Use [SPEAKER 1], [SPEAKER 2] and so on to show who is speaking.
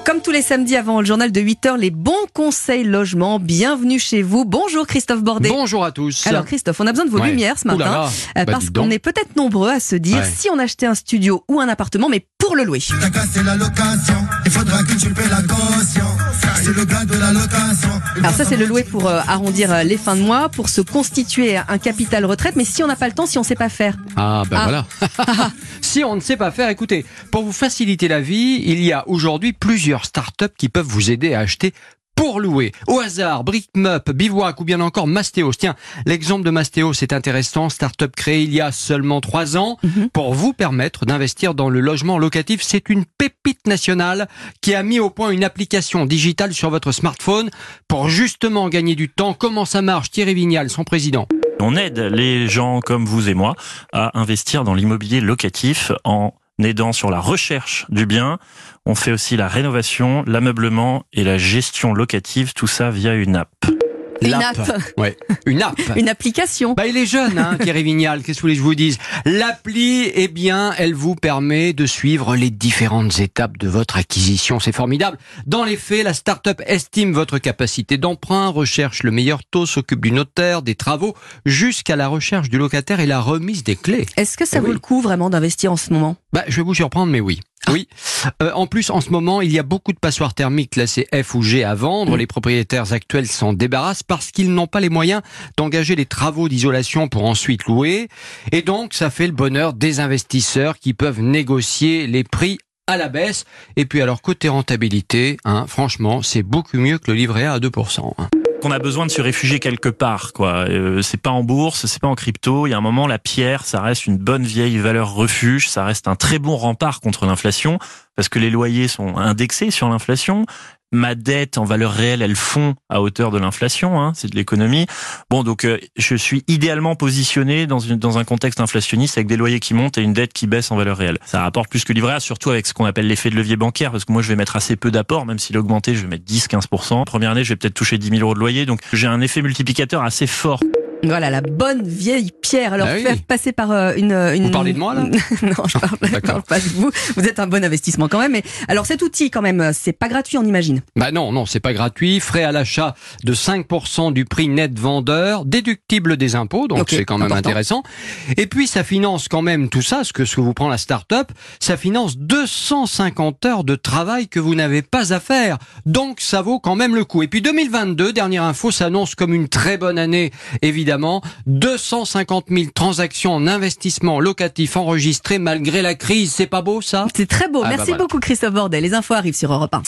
[SPEAKER 1] Comme tous les samedis avant le journal de 8h, les bons conseils logement. Bienvenue chez vous. Bonjour Christophe Bordet.
[SPEAKER 2] Bonjour à tous.
[SPEAKER 1] Alors Christophe, on a besoin de vos lumières ce matin. Parce qu'on est peut-être nombreux à se dire si on achetait un studio ou un appartement, mais pour le louer.
[SPEAKER 3] T'as cassé la location, il faudra que tu paies la caution. C'est le gars de la location.
[SPEAKER 1] Alors ça c'est le louer pour arrondir les fins de mois, pour se constituer un capital retraite. Mais si on n'a pas le temps, si on ne sait pas faire.
[SPEAKER 2] Voilà. Si on ne sait pas faire, écoutez, pour vous faciliter la vie, il y a aujourd'hui plusieurs startups qui peuvent vous aider à acheter pour louer. Au hasard, Brickmup, Bivouac ou bien encore Mastéos. Tiens, l'exemple de Mastéos c'est intéressant. Startup créée il y a seulement 3 ans pour vous permettre d'investir dans le logement locatif. C'est une pépite nationale qui a mis au point une application digitale sur votre smartphone pour justement gagner du temps. Comment ça marche? Thierry Vignal, son président.
[SPEAKER 4] On aide les gens comme vous et moi à investir dans l'immobilier locatif en aidant sur la recherche du bien. On fait aussi la rénovation, l'ameublement et la gestion locative, tout ça via une app.
[SPEAKER 1] Une app.
[SPEAKER 2] Ouais, une app.
[SPEAKER 1] Une application.
[SPEAKER 2] Il est jeune, Thierry Vignal, qu'est-ce que vous voulez que je vous dise? L'appli, elle vous permet de suivre les différentes étapes de votre acquisition. C'est formidable. Dans les faits, la start-up estime votre capacité d'emprunt, recherche le meilleur taux, s'occupe du notaire, des travaux, jusqu'à la recherche du locataire et la remise des clés.
[SPEAKER 1] Est-ce que ça vaut le coup vraiment d'investir en ce moment?
[SPEAKER 2] Je vais vous surprendre, mais oui. Oui. En plus, en ce moment, il y a beaucoup de passoires thermiques classées F ou G à vendre. Les propriétaires actuels s'en débarrassent parce qu'ils n'ont pas les moyens d'engager les travaux d'isolation pour ensuite louer. Et donc, ça fait le bonheur des investisseurs qui peuvent négocier les prix à la baisse. Et puis, alors, côté rentabilité, franchement, c'est beaucoup mieux que le livret A à 2%.
[SPEAKER 4] On a besoin de se réfugier quelque part, quoi. C'est pas en bourse, c'est pas en crypto. Il y a un moment, la pierre, ça reste une bonne vieille valeur refuge. Ça reste un très bon rempart contre l'inflation parce que les loyers sont indexés sur l'inflation. Ma dette en valeur réelle, elle fond à hauteur de l'inflation, c'est de l'économie. Donc je suis idéalement positionné dans un contexte inflationniste avec des loyers qui montent et une dette qui baisse en valeur réelle. Ça rapporte plus que livret A, surtout avec ce qu'on appelle l'effet de levier bancaire, parce que moi je vais mettre assez peu d'apport, même s'il est augmenté, je vais mettre 10-15%. Première année, je vais peut-être toucher 10 000 euros de loyer, donc j'ai un effet multiplicateur assez fort.
[SPEAKER 1] Voilà, la bonne vieille pierre. Alors, faire passer par une...
[SPEAKER 2] Vous parlez de moi, là?
[SPEAKER 1] Non, je parle pas de vous. Vous êtes un bon investissement quand même. Mais alors, cet outil, quand même, c'est pas gratuit, on imagine.
[SPEAKER 2] Non, c'est pas gratuit. Frais à l'achat de 5% du prix net vendeur, déductible des impôts, donc c'est quand même intéressant. Et puis, ça finance quand même tout ça, ce que vous prend la start-up, ça finance 250 heures de travail que vous n'avez pas à faire. Donc, ça vaut quand même le coup. Et puis, 2022, dernière info, s'annonce comme une très bonne année, évidemment. 250 000 transactions en investissement locatif enregistrées malgré la crise. C'est pas beau, ça?
[SPEAKER 1] C'est très beau. Merci beaucoup, Christophe Bordet. Les infos arrivent sur Europe 1.